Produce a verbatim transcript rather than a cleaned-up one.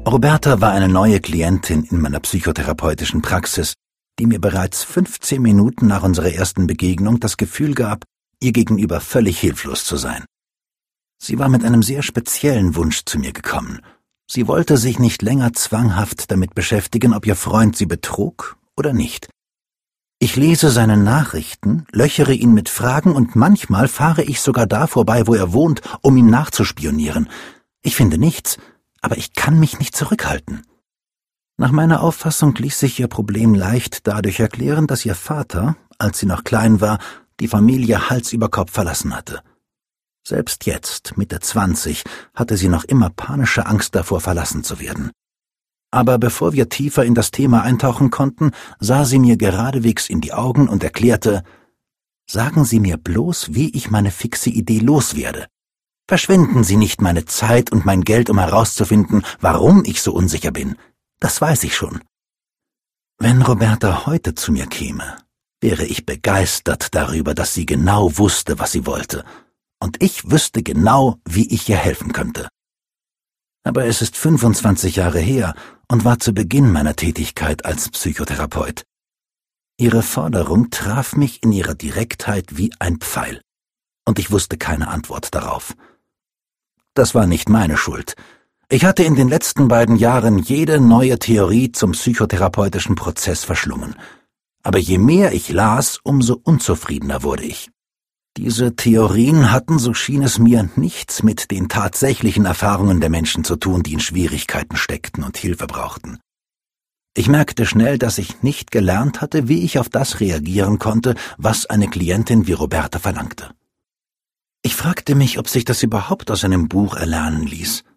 Roberta war eine neue Klientin in meiner psychotherapeutischen Praxis, die mir bereits fünfzehn Minuten nach unserer ersten Begegnung das Gefühl gab, ihr gegenüber völlig hilflos zu sein. Sie war mit einem sehr speziellen Wunsch zu mir gekommen. Sie wollte sich nicht länger zwanghaft damit beschäftigen, ob ihr Freund sie betrog oder nicht. Ich lese seine Nachrichten, löchere ihn mit Fragen und manchmal fahre ich sogar da vorbei, wo er wohnt, um ihm nachzuspionieren. Ich finde nichts, aber ich kann mich nicht zurückhalten. Nach meiner Auffassung ließ sich ihr Problem leicht dadurch erklären, dass ihr Vater, als sie noch klein war, die Familie Hals über Kopf verlassen hatte. Selbst jetzt, Mitte zwanzig, hatte sie noch immer panische Angst davor, verlassen zu werden. Aber bevor wir tiefer in das Thema eintauchen konnten, sah sie mir geradewegs in die Augen und erklärte: »Sagen Sie mir bloß, wie ich meine fixe Idee loswerde. Verschwenden Sie nicht meine Zeit und mein Geld, um herauszufinden, warum ich so unsicher bin. Das weiß ich schon.« Wenn Roberta heute zu mir käme, wäre ich begeistert darüber, dass sie genau wusste, was sie wollte, und ich wüsste genau, wie ich ihr helfen könnte. Aber es ist fünfundzwanzig Jahre her und war zu Beginn meiner Tätigkeit als Psychotherapeut. Ihre Forderung traf mich in ihrer Direktheit wie ein Pfeil, und ich wusste keine Antwort darauf. Das war nicht meine Schuld. Ich hatte in den letzten beiden Jahren jede neue Theorie zum psychotherapeutischen Prozess verschlungen. Aber je mehr ich las, umso unzufriedener wurde ich. Diese Theorien hatten, so schien es mir, nichts mit den tatsächlichen Erfahrungen der Menschen zu tun, die in Schwierigkeiten steckten und Hilfe brauchten. Ich merkte schnell, dass ich nicht gelernt hatte, wie ich auf das reagieren konnte, was eine Klientin wie Roberta verlangte. Ich fragte mich, ob sich das überhaupt aus einem Buch erlernen ließ.